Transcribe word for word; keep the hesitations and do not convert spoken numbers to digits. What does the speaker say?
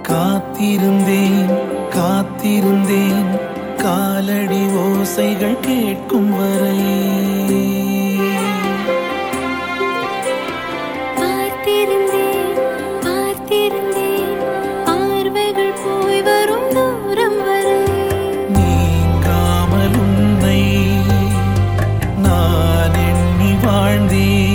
காத்திருந்தேன் காத்திருந்தேன் காலடி ஓசைகள் கேட்கும் வரை. பார்த்திருந்தேன் பார்த்திருந்தேன் பார்வைகள் போய் வரும் தூரம் வரை. நீங்காமல் உன்னை நான் எண்ணி வாழ்ந்தேன்.